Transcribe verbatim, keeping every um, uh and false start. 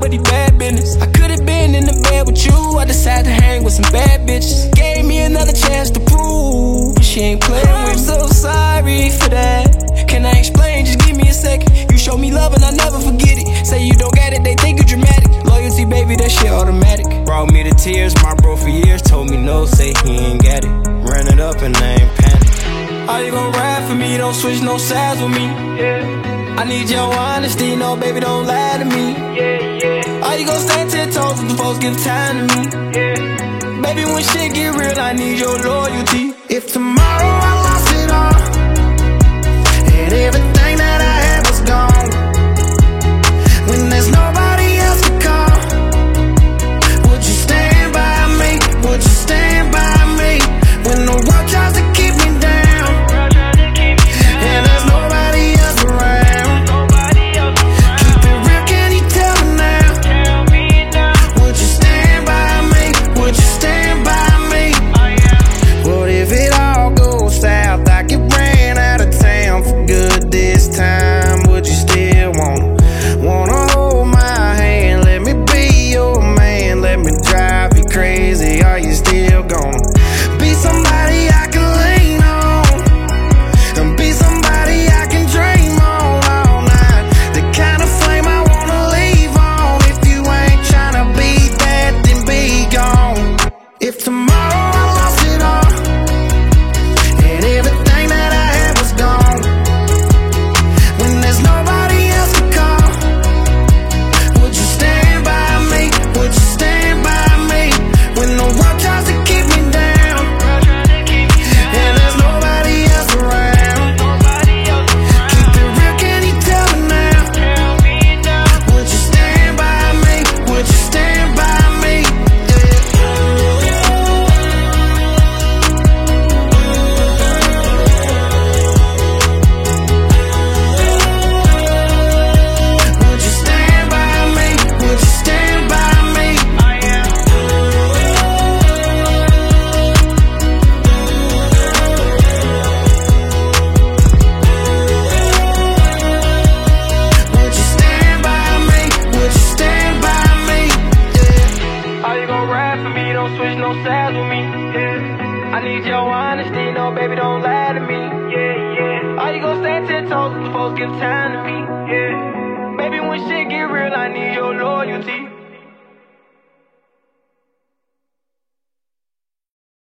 but he bad business. I could've been in the bed with you, I decided to hang with some bad bitches. Gave me another chance to prove, but she ain't playing with me. I'm so sorry for that. Can I explain? Just give me a second. You show me love and I never forget it. Say you don't get it, they think you dramatic. Loyalty, baby, that shit automatic. Brought me to tears, my bro for years told me no, say he ain't got it. Ran it up and I ain't panic. Are you gon' ride for me? Don't switch no sides with me. Yeah. I need your honesty, no baby, don't lie to me. Yeah, yeah. Are you gon' stand ten toes if the folks give time to me? Yeah. Baby, when shit get real, I need your loyalty. If tomorrow I lost it all, and everything that I had was gone, when there's nobody else to call, would you stand by me? Would you stand by me? When the world tries to keep me down, and there's nobody else around, keep it real, can you tell me now? Would you stand by me? Would you stand by me? What if it all goes south? I get ran out of town for good this time. Would you still wanna, wanna hold my hand? Let me be your man, let me drive you crazy. Are you still gonna be somebody I can lean on, and be somebody I can dream on all night? The kind of flame I wanna leave on. If you ain't tryna be that, then be gone. If tomorrow I lost it all, and everything that I had was gone, when there's nobody else to call, would you stand by me? Would you stand by me? When the world tries to keep me down, and there's nobody else around, keep it real, can you tell me now? Would you stand by me? Would you stand by me? Would you stand by me? Would you stand by me? Would you stand by me? Would you stand by me? Yeah. Are you gon' ride for me? Don't switch no sides with me. Yeah. I need your honesty, no baby, don't lie to me. Yeah, yeah. Are you gon' stand ten toes if the folks give time to me? Yeah. Baby, when shit get real, I need your loyalty.